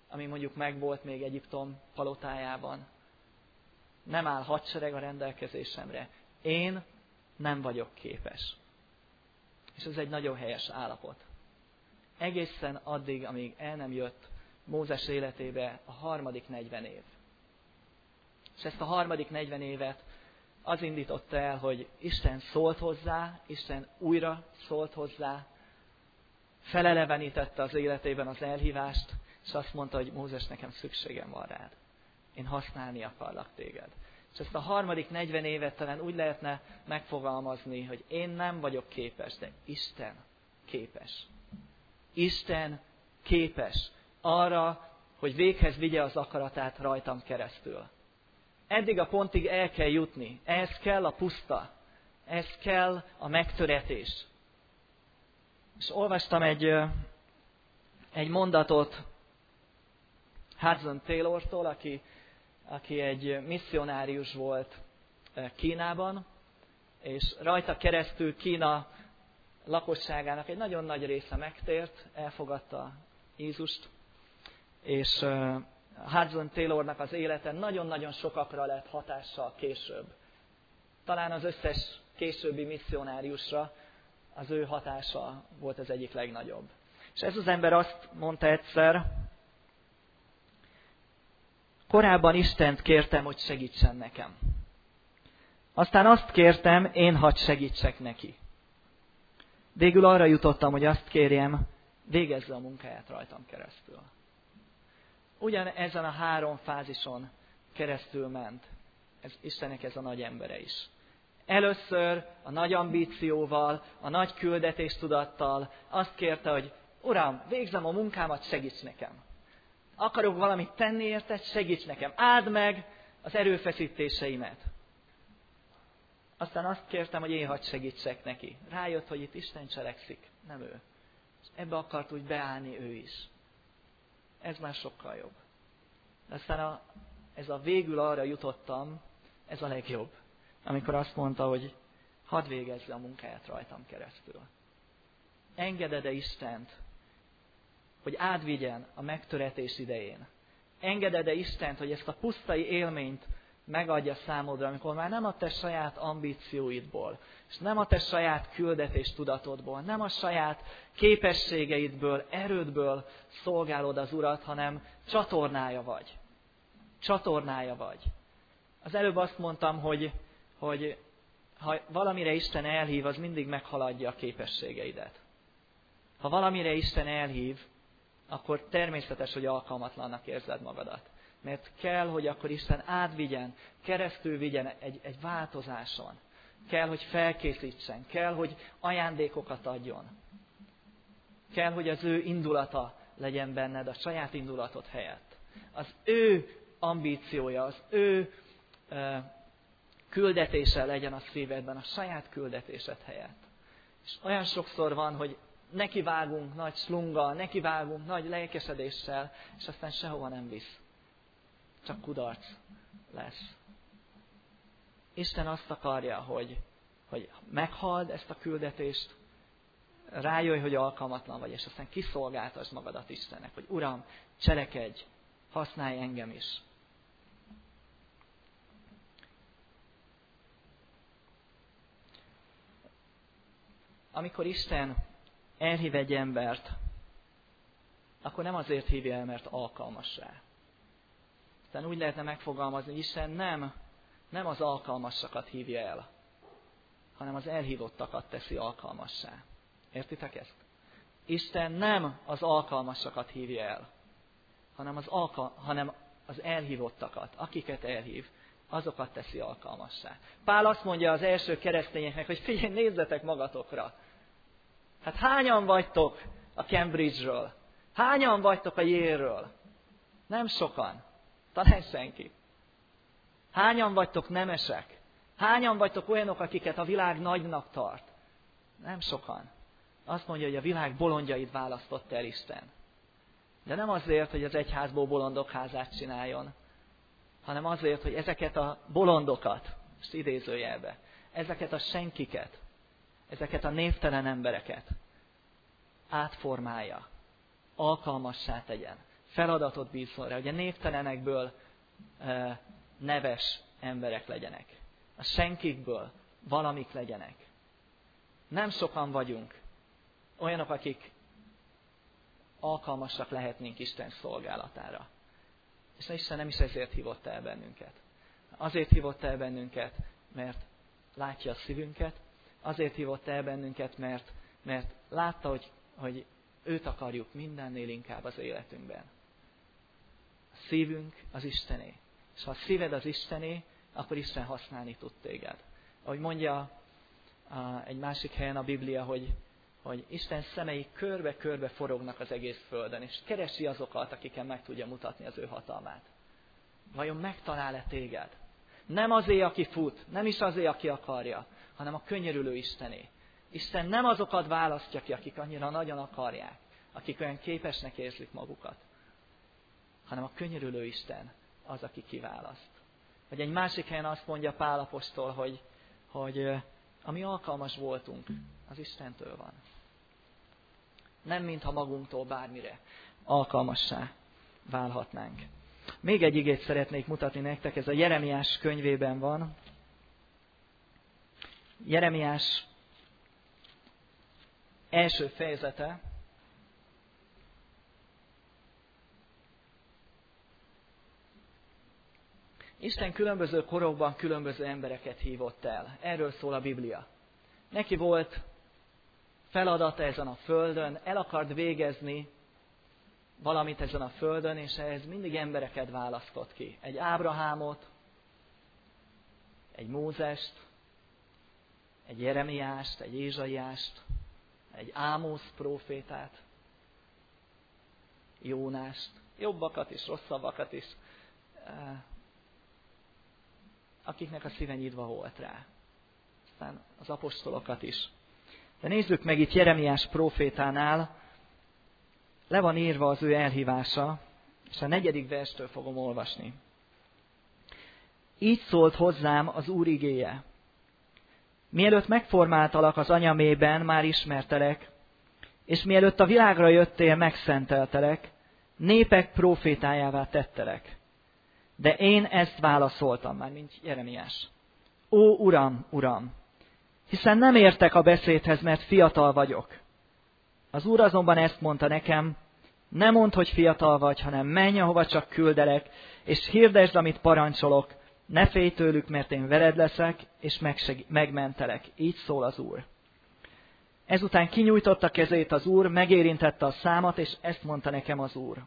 ami mondjuk megvolt még Egyiptom palotájában. Nem áll hadsereg a rendelkezésemre. Én nem vagyok képes. És ez egy nagyon helyes állapot. Egészen addig, amíg el nem jött Mózes életébe a harmadik negyven év. És ezt a harmadik negyven évet az indította el, hogy Isten szólt hozzá, Isten újra szólt hozzá, felelevenítette az életében az elhívást, és azt mondta, hogy Mózes, nekem szükségem van rád. Én használni akarlak téged. És ezt a harmadik negyven évet talán úgy lehetne megfogalmazni, hogy én nem vagyok képes, de Isten képes. Isten képes arra, hogy véghez vigye az akaratát rajtam keresztül. Eddig a pontig el kell jutni. Ehhez kell a puszta. Ehhez kell a megtöretés. És olvastam egy, egy mondatot Hudson Taylortól, aki, aki egy misszionárius volt Kínában, és rajta keresztül Kína lakosságának egy nagyon nagy része megtért, elfogadta Jézust, és Hudson Taylornak az élete nagyon-nagyon sokakra lett hatással később. Talán az összes későbbi misszionáriusra az ő hatása volt az egyik legnagyobb. És ez az ember azt mondta egyszer, korábban Istent kértem, hogy segítsen nekem. Aztán azt kértem, én hadd segítsek neki. Végül arra jutottam, hogy azt kérjem, végezze a munkáját rajtam keresztül. Ugyan ezen a három fázison keresztül ment ez, Istennek ez a nagy embere is. Először a nagy ambícióval, a nagy küldetéstudattal azt kérte, hogy Uram, végzem a munkámat, segíts nekem. Akarok valamit tenni érted, segíts nekem. Áld meg az erőfeszítéseimet. Aztán azt kértem, hogy én hadd segítsek neki. Rájött, hogy itt Isten cselekszik, nem ő. És ebbe akart úgy beállni ő is. Ez már sokkal jobb. De aztán a, ez a végül arra jutottam, ez a legjobb. Amikor azt mondta, hogy hadd végezze a munkáját rajtam keresztül. Engeded-e Istent, hogy átvigyen a megtöretés idején? Engeded-e Istent, hogy ezt a pusztai élményt megadja számodra, amikor már nem a te saját ambícióidból, és nem a te saját küldetés tudatodból, nem a saját képességeidből, erődből szolgálod az Urat, hanem csatornája vagy. Csatornája vagy. Az előbb azt mondtam, hogy, hogy ha valamire Isten elhív, az mindig meghaladja a képességeidet. Ha valamire Isten elhív, akkor természetes, hogy alkalmatlannak érzed magadat. Mert kell, hogy akkor Isten átvigyen, keresztül vigyen egy, egy változáson. Kell, hogy felkészítsen, kell, hogy ajándékokat adjon. Kell, hogy az ő indulata legyen benned a saját indulatod helyett. Az ő ambíciója, az ő uh, küldetése legyen a szívedben, a saját küldetésed helyett. És olyan sokszor van, hogy nekivágunk nagy slunggal, nekivágunk nagy lelkesedéssel, és aztán sehova nem visz. Csak kudarc lesz. Isten azt akarja, hogy, hogy meghald ezt a küldetést, rájöjj, hogy alkalmatlan vagy, és aztán kiszolgáltasd magadat Istennek, hogy Uram, cselekedj, használj engem is. Amikor Isten elhív egy embert, akkor nem azért hívja el, mert alkalmas rá. Aztán úgy lehetne megfogalmazni, hogy Isten nem, nem az alkalmasakat hívja el, hanem az elhívottakat teszi alkalmassá. Értitek ezt? Isten nem az alkalmasakat hívja el, hanem az, alkal, hanem az elhívottakat, akiket elhív, azokat teszi alkalmassá. Pál azt mondja az első keresztényeknek, hogy figyelj, nézzetek magatokra. Hát hányan vagytok a Cambridge-ről? Hányan vagytok a Yale-ről? Nem sokan. Talán senki. Hányan vagytok nemesek? Hányan vagytok olyanok, akiket a világ nagynak tart? Nem sokan. Azt mondja, hogy a világ bolondjait választott el Isten. De nem azért, hogy az egyházból bolondok házát csináljon, hanem azért, hogy ezeket a bolondokat, most idézőjelbe, ezeket a senkiket, ezeket a névtelen embereket átformálja, alkalmassá tegyen, feladatot bízol rá, hogy a névtelenekből e, neves emberek legyenek. A senkikből valamik legyenek. Nem sokan vagyunk olyanok, akik alkalmasak lehetnénk Isten szolgálatára. És Isten nem is ezért hívott el bennünket. Azért hívott el bennünket, mert látja a szívünket, azért hívott el bennünket, mert, mert látta, hogy, hogy őt akarjuk mindennél inkább az életünkben. A szívünk az Istené. És ha a szíved az Istené, akkor Isten használni tud téged. Ahogy mondja egy másik helyen a Biblia, hogy, hogy Isten szemei körbe-körbe forognak az egész földön, és keresi azokat, akiken meg tudja mutatni az ő hatalmát. Vajon megtalál-e téged? Nem azért, aki fut, nem is azért, aki akarja, hanem a könyörülő Istené. Isten nem azokat választja ki, akik annyira nagyon akarják, akik olyan képesnek érzik magukat, hanem a könyörülő Isten az, aki kiválaszt. Vagy egy másik helyen azt mondja Pál apostol, hogy, hogy ami alkalmas voltunk, az Istentől van. Nem mintha magunktól bármire alkalmassá válhatnánk. Még egy igét szeretnék mutatni nektek, ez a Jeremiás könyvében van. Jeremiás első fejezete. Isten különböző korokban különböző embereket hívott el. Erről szól a Biblia. Neki volt feladata ezen a földön, el akart végezni valamit ezen a földön, és ehhez mindig embereket választott ki. Egy Ábrahámot, egy Mózest, egy Jeremiást, egy Ézsaiást, egy Ámosz prófétát, Jónást, jobbakat is, rosszabbakat is, akiknek a szíve nyitva volt rá. Aztán az apostolokat is. De nézzük meg itt Jeremiás prófétánál, le van írva az ő elhívása, és a negyedik verstől fogom olvasni. Így szólt hozzám az Úr igéje. Mielőtt megformáltalak az anyamében, már ismertelek, és mielőtt a világra jöttél, megszenteltelek, népek prófétájává tettelek. De én ezt válaszoltam már, mint Jeremiás. Ó, Uram, Uram, hiszen nem értek a beszédhez, mert fiatal vagyok. Az Úr azonban ezt mondta nekem, ne mondd, hogy fiatal vagy, hanem menj, ahova csak küldelek, és hirdesd, amit parancsolok, ne félj tőlük, mert én veled leszek, és megseg- megmentelek. Így szól az Úr. Ezután kinyújtotta kezét az Úr, megérintette a számat, és ezt mondta nekem az Úr.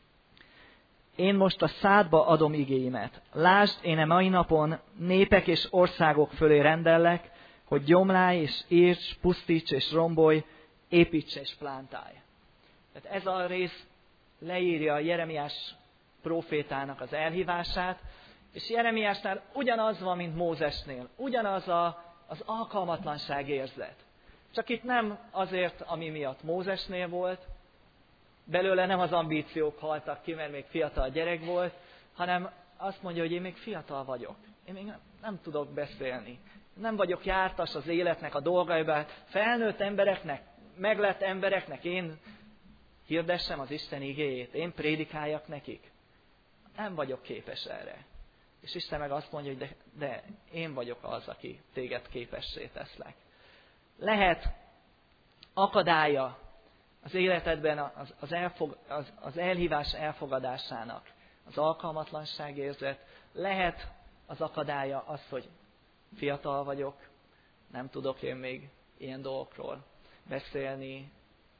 Én most a szádba adom igéimet. Lásd, én a mai napon népek és országok fölé rendellek, hogy gyomlálj és írts, pusztíts és rombolj, építs és plántálj. Tehát ez a rész leírja Jeremiás prófétának az elhívását, és Jeremiásnál ugyanaz van, mint Mózesnél. Ugyanaz a, az alkalmatlanság érzet. Csak itt nem azért, ami miatt Mózesnél volt, belőle nem az ambíciók haltak ki, mert még fiatal gyerek volt, hanem azt mondja, hogy én még fiatal vagyok. Én még nem, nem tudok beszélni. Nem vagyok jártas az életnek a dolgaiban. Felnőtt embereknek, meglett embereknek én hirdessem az Isten igéjét, én prédikáljak nekik. Nem vagyok képes erre. És Isten meg azt mondja, hogy de, de én vagyok az, aki téged képessé teszlek. Lehet akadálya az életedben az, az, elfog, az, az elhívás elfogadásának, az alkalmatlanság érzet, lehet az akadálya az, hogy fiatal vagyok, nem tudok én még ilyen dolgokról beszélni,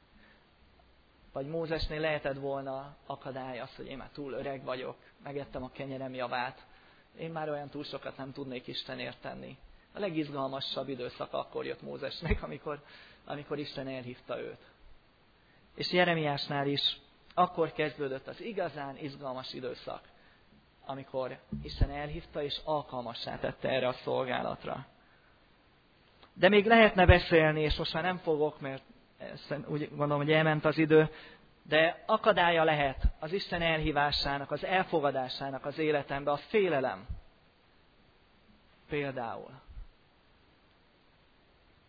vagy Mózesnél lehetett volna akadály az, hogy én már túl öreg vagyok, megettem a kenyerem javát, én már olyan túl sokat nem tudnék Istenért tenni. A legizgalmasabb időszak akkor jött Mózesnek, amikor, amikor Isten elhívta őt. És Jeremiásnál is akkor kezdődött az igazán izgalmas időszak, amikor Isten elhívta és alkalmassá tette erre a szolgálatra. De még lehetne beszélni, és most már nem fogok, mert úgy gondolom, hogy elment az idő, de akadálya lehet az Isten elhívásának, az elfogadásának az életembe a félelem. Például.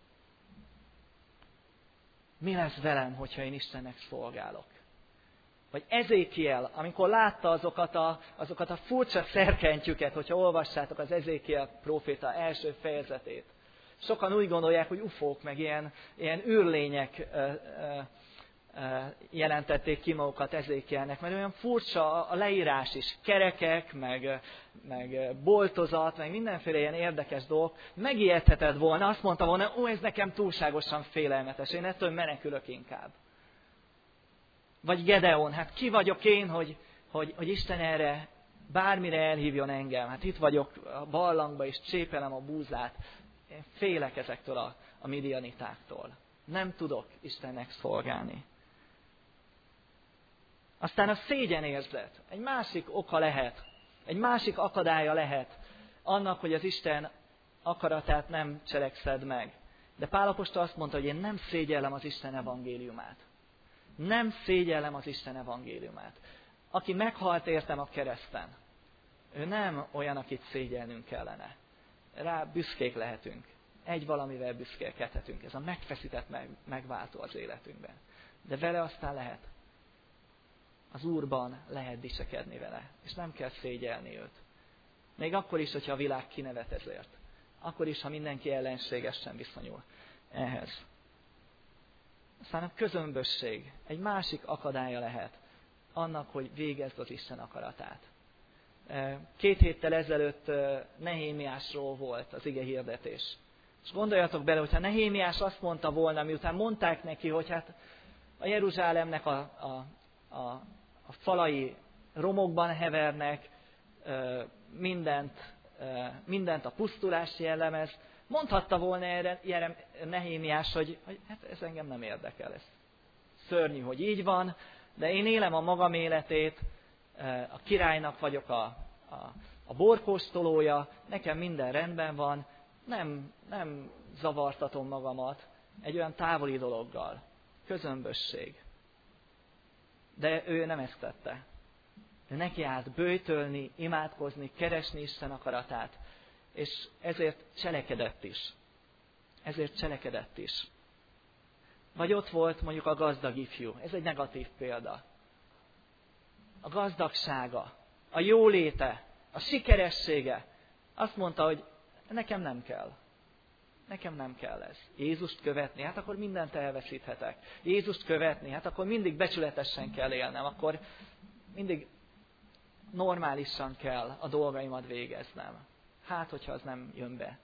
Mi lesz velem, hogyha én Istennek szolgálok? Vagy Ezékiel, amikor látta azokat a, azokat a furcsa szerkentyüket, hogyha olvassátok az Ezékiel próféta első fejezetét. Sokan úgy gondolják, hogy ufók, meg ilyen, ilyen űrlények ö, ö, ö, jelentették ki magukat Ezékielnek, mert olyan furcsa a leírás is, kerekek, meg, meg boltozat, meg mindenféle ilyen érdekes dolgok. Megijedheted volna, azt mondta volna, ó, ez nekem túlságosan félelmetes, én ettől menekülök inkább. Vagy Gedeon, hát ki vagyok én, hogy, hogy, hogy Isten erre bármire elhívjon engem. Hát itt vagyok a barlangba, és csépelem a búzát. Én félek ezektől a, a midianitáktól. Nem tudok Istennek szolgálni. Aztán a szégyenérzet. Egy másik oka lehet, egy másik akadálya lehet annak, hogy az Isten akaratát nem cselekszed meg. De Pál apostol azt mondta, hogy én nem szégyellem az Isten evangéliumát. Nem szégyellem az Isten evangéliumát. Aki meghalt értem a kereszten, ő nem olyan, akit szégyelnünk kellene. Rá büszkék lehetünk. Egy valamivel büszkélkedhetünk. Ez a megfeszített meg, megváltó az életünkben. De vele aztán lehet. Az Úrban lehet dicsekedni vele. És nem kell szégyelni őt. Még akkor is, hogyha a világ kinevet ezért. Akkor is, ha mindenki ellenségesen viszonyul ehhez. Aztán a közömbösség egy másik akadálya lehet annak, hogy végezd az Isten akaratát. Két héttel ezelőtt Nehémiásról volt az ige hirdetés. És gondoljatok bele, hogyha Nehémiás azt mondta volna, miután mondták neki, hogy hát a Jeruzsálemnek a, a, a, a falai romokban hevernek, mindent, mindent a pusztulás jellemez, mondhatta volna erre Nehémiás, hogy, hogy hát ez engem nem érdekel, ez szörnyű, hogy így van, de én élem a magam életét, a királynak vagyok a, a, a borkóstolója, nekem minden rendben van, nem, nem zavartatom magamat egy olyan távoli dologgal. Közömbösség. De ő nem ezt tette. Ő neki állt böjtölni, imádkozni, keresni Isten akaratát, és ezért cselekedett is. Ezért cselekedett is. Vagy ott volt mondjuk a gazdag ifjú. Ez egy negatív példa. A gazdagsága, a jóléte, a sikeressége. Azt mondta, hogy nekem nem kell. Nekem nem kell ez. Jézust követni, hát akkor mindent elveszíthetek. Jézust követni, hát akkor mindig becsületesen kell élnem. Akkor mindig normálisan kell a dolgaimat végeznem. Hát, hogyha az nem jön be.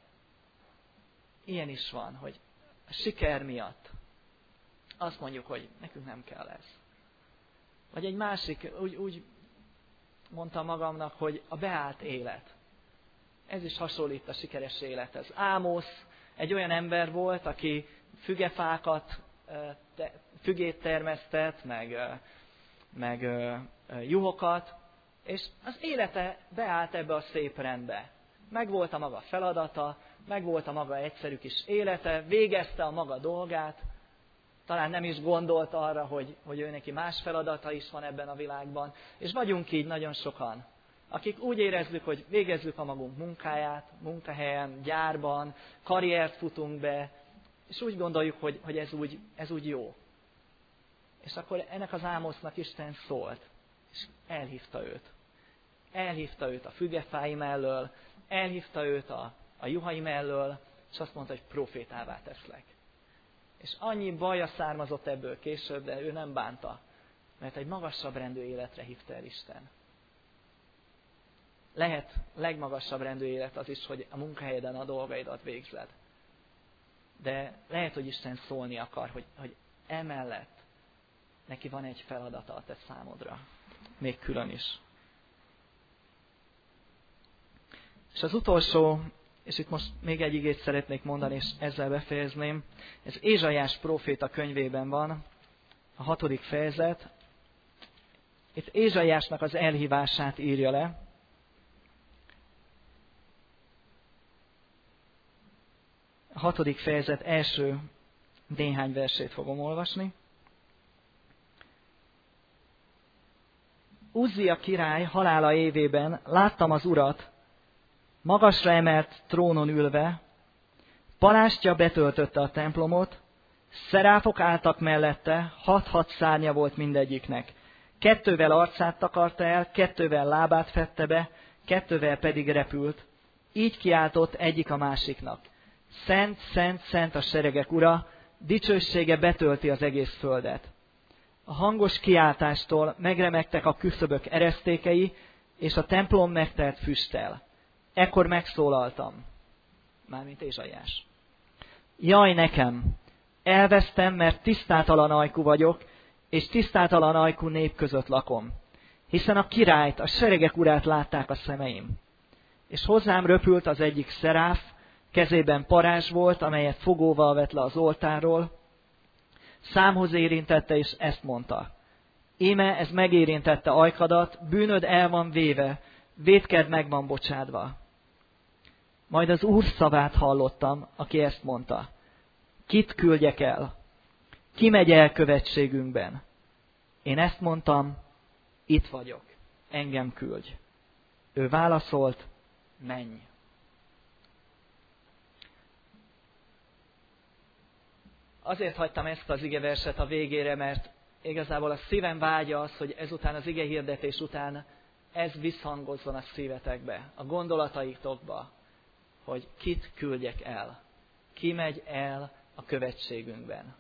Ilyen is van, hogy a siker miatt azt mondjuk, hogy nekünk nem kell ez. Vagy egy másik, úgy, úgy mondtam magamnak, hogy a beállt élet. Ez is hasonlít a sikeres élethez. Ámosz egy olyan ember volt, aki fügefákat, fügét termesztett, meg, meg juhokat, és az élete beállt ebbe a szép rendbe. Megvolt a maga feladata, megvolt a maga egyszerű kis élete, végezte a maga dolgát, talán nem is gondolt arra, hogy, hogy ő neki más feladata is van ebben a világban. És vagyunk így nagyon sokan, akik úgy érezzük, hogy végezzük a magunk munkáját, munkahelyen, gyárban, karriert futunk be, és úgy gondoljuk, hogy, hogy ez, úgy, ez úgy jó. És akkor ennek az Ámosznak Isten szólt, és elhívta őt. Elhívta őt a fügefái mellől, elhívta őt a, a juhai mellől, és azt mondta, hogy profétává teszlek. És annyi baja származott ebből később, de ő nem bánta, mert egy magasabb rendű életre hívta el Isten. Lehet legmagasabb rendű élet az is, hogy a munkahelyeden a dolgaidat végzed. De lehet, hogy Isten szólni akar, hogy, hogy emellett neki van egy feladata a te számodra. Még külön is. És az utolsó, és itt most még egy igét szeretnék mondani, és ezzel befejezném. Ez Ézsaiás próféta könyvében van, a hatodik fejezet. Itt Ézsaiásnak az elhívását írja le. A hatodik fejezet első néhány versét fogom olvasni. Uzzia király halála évében láttam az Urat, magasra emelt trónon ülve, palástja betöltötte a templomot, szeráfok álltak mellette, hat-hat szárnya volt mindegyiknek. Kettővel arcát takarta el, kettővel lábát fette be, kettővel pedig repült. Így kiáltott egyik a másiknak. Szent, szent, szent a seregek ura, dicsősége betölti az egész földet. A hangos kiáltástól megremegtek a küszöbök eresztékei, és a templom megtelt füsttel. Ekkor megszólaltam, mármint Ézsaiás. Jaj nekem, elvesztem, mert tisztátalan ajkú vagyok, és tisztátalan ajkú nép között lakom, hiszen a királyt, a seregek urát látták a szemeim. És hozzám röpült az egyik szeráf, kezében parázs volt, amelyet fogóval vett le az oltárról, számhoz érintette, és ezt mondta. Íme ez megérintette ajkadat, bűnöd el van véve, vétked meg van bocsádva. Majd az Úr szavát hallottam, aki ezt mondta. Kit küldjek el? Ki megy el követségünkben? Én ezt mondtam, itt vagyok, engem küldj. Ő válaszolt, menj. Azért hagytam ezt az igeverset a végére, mert igazából a szívem vágya az, hogy ezután az igehirdetés után ez visszhangozzon a szívetekbe, a gondolataitokba, hogy kit küldjek el. Ki megy el a követségünkben.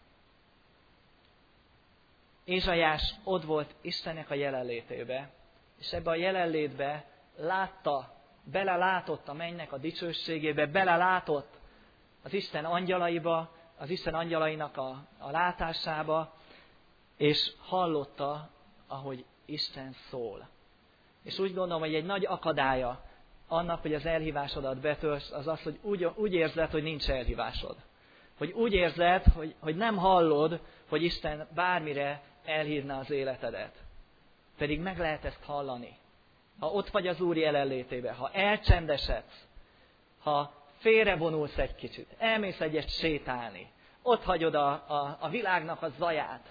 Ézsaiás ott volt Istennek a jelenlétébe, és ebbe a jelenlétbe látta, belelátott a mennynek a dicsőségébe, belelátott az Isten angyalaiba, az Isten angyalainak a, a látásába, és hallotta, ahogy Isten szól. És úgy gondolom, hogy egy nagy akadálya annak, hogy az elhívásodat betöltsd, az az, hogy úgy, úgy érzed, hogy nincs elhívásod. Hogy úgy érzed, hogy, hogy nem hallod, hogy Isten bármire elhívná az életedet. Pedig meg lehet ezt hallani. Ha ott vagy az Úr jelenlétében, ha elcsendesedsz, ha félrevonulsz egy kicsit, elmész egyet sétálni, ott hagyod a, a, a világnak a zaját,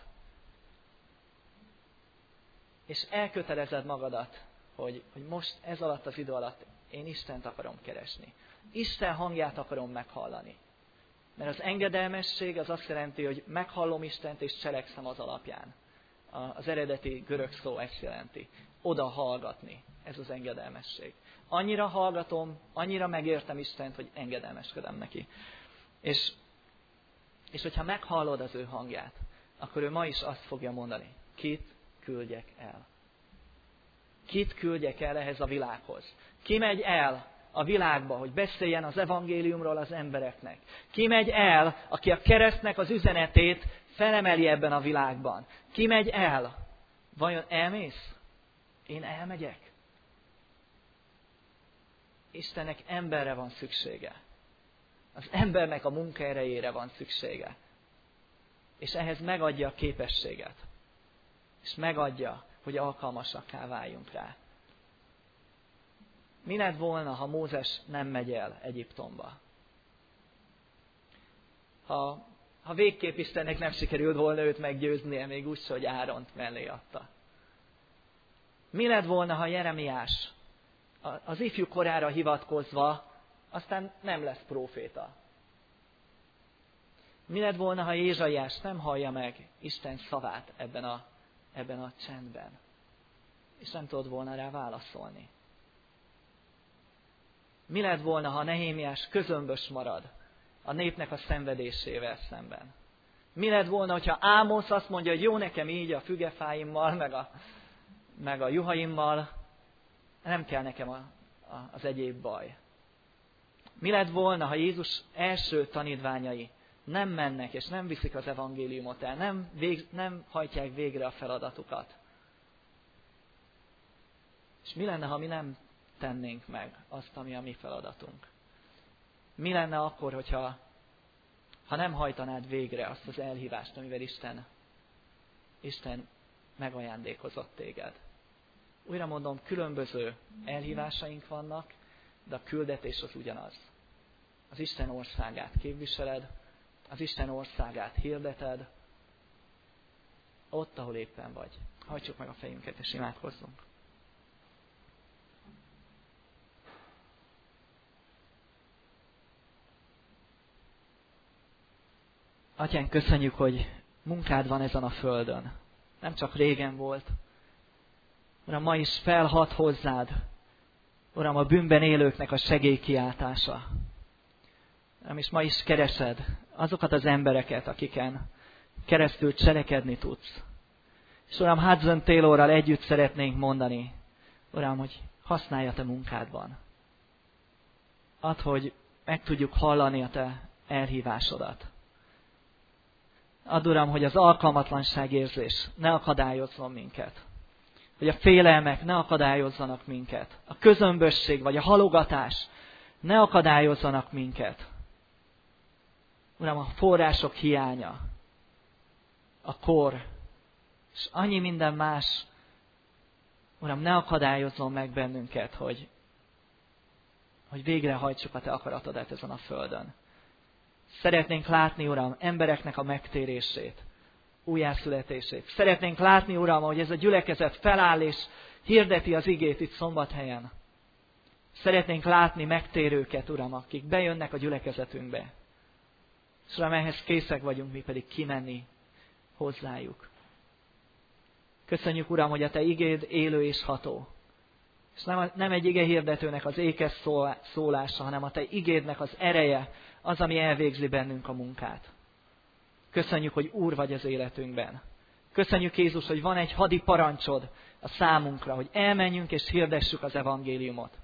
és elkötelezed magadat, hogy, hogy most ez alatt az idő alatt én Istent akarom keresni. Isten hangját akarom meghallani. Mert az engedelmesség az azt jelenti, hogy meghallom Istent és cselekszem az alapján. Az eredeti görög szó ezt jelenti. Oda hallgatni. Ez az engedelmesség. Annyira hallgatom, annyira megértem Istent, hogy engedelmeskedem neki. És, és hogyha meghallod az ő hangját, akkor ő ma is azt fogja mondani. Kit küldjek el? Kit küldjek el ehhez a világhoz? Ki megy el a világba, hogy beszéljen az evangéliumról az embereknek? Ki megy el, aki a keresztnek az üzenetét felemeli ebben a világban? Ki megy el? Vajon elmész? Én elmegyek? Istennek emberre van szüksége. Az embernek a munkaerejére van szüksége. És ehhez megadja a képességet. És megadja, hogy alkalmasakká váljunk rá. Mi lett volna, ha Mózes nem megy el Egyiptomba? Ha, ha végképp Istennek nem sikerült volna őt meggyőznie, még úgy, hogy Áront mellé adta. Mi lett volna, ha Jeremiás az ifjú korára hivatkozva aztán nem lesz próféta? Mi lett volna, ha Ézsaiás nem hallja meg Isten szavát ebben a, ebben a csendben? És nem tudod volna rá válaszolni. Mi lett volna, ha Nehémiás közömbös marad a népnek a szenvedésével szemben? Mi lett volna, hogyha Ámosz azt mondja, hogy jó nekem így a fügefáimmal, meg a, meg a juhaimmal, nem kell nekem a, a, az egyéb baj. Mi lett volna, ha Jézus első tanítványai nem mennek és nem viszik az evangéliumot el, nem, vég, nem hajtják végre a feladatukat? És mi lenne, ha mi nem tennénk meg azt, ami a mi feladatunk? Mi lenne akkor, hogyha ha nem hajtanád végre azt az elhívást, amivel Isten, Isten megajándékozott téged? Újra mondom, különböző elhívásaink vannak, de a küldetés az ugyanaz. Az Isten országát képviseled, az Isten országát hirdeted, ott, ahol éppen vagy. Hajtsuk meg a fejünket és imádkozzunk. Atyánk, köszönjük, hogy munkád van ezen a földön. Nem csak régen volt, Uram, ma is felhat hozzád, Uram, a bűnben élőknek a segélykiáltása. Uram, és ma is keresed azokat az embereket, akiken keresztül cselekedni tudsz. És Uram, Hudson Taylorral együtt szeretnénk mondani, Uram, hogy használj a Te munkádban. Add, hogy meg tudjuk hallani a Te elhívásodat. Add, Uram, hogy az alkalmatlanság érzés ne akadályozzon minket. Hogy a félelmek ne akadályozzanak minket. A közömbösség vagy a halogatás ne akadályozzanak minket. Uram, a források hiánya, a kor, és annyi minden más, Uram, ne akadályozzon meg bennünket, hogy, hogy végrehajtsuk a Te akaratodat ezen a földön. Szeretnénk látni, Uram, embereknek a megtérését, újjászületését. Szeretnénk látni, Uram, hogy ez a gyülekezet feláll és hirdeti az igét itt Szombathelyen. Szeretnénk látni megtérőket, Uram, akik bejönnek a gyülekezetünkbe. És Uram, ehhez készek vagyunk mi pedig kimenni hozzájuk. Köszönjük, Uram, hogy a Te igéd élő és ható. És nem, a, nem egy ige hirdetőnek az ékes szólása, hanem a Te igédnek az ereje, az, ami elvégzi bennünk a munkát. Köszönjük, hogy Úr vagy az életünkben. Köszönjük, Jézus, hogy van egy hadi parancsod a számunkra, hogy elmenjünk és hirdessük az evangéliumot.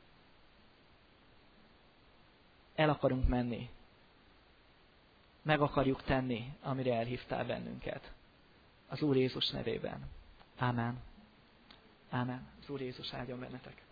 El akarunk menni. Meg akarjuk tenni, amire elhívtál bennünket. Az Úr Jézus nevében. Ámen. Ámen. Az Úr Jézus áldjon bennetek.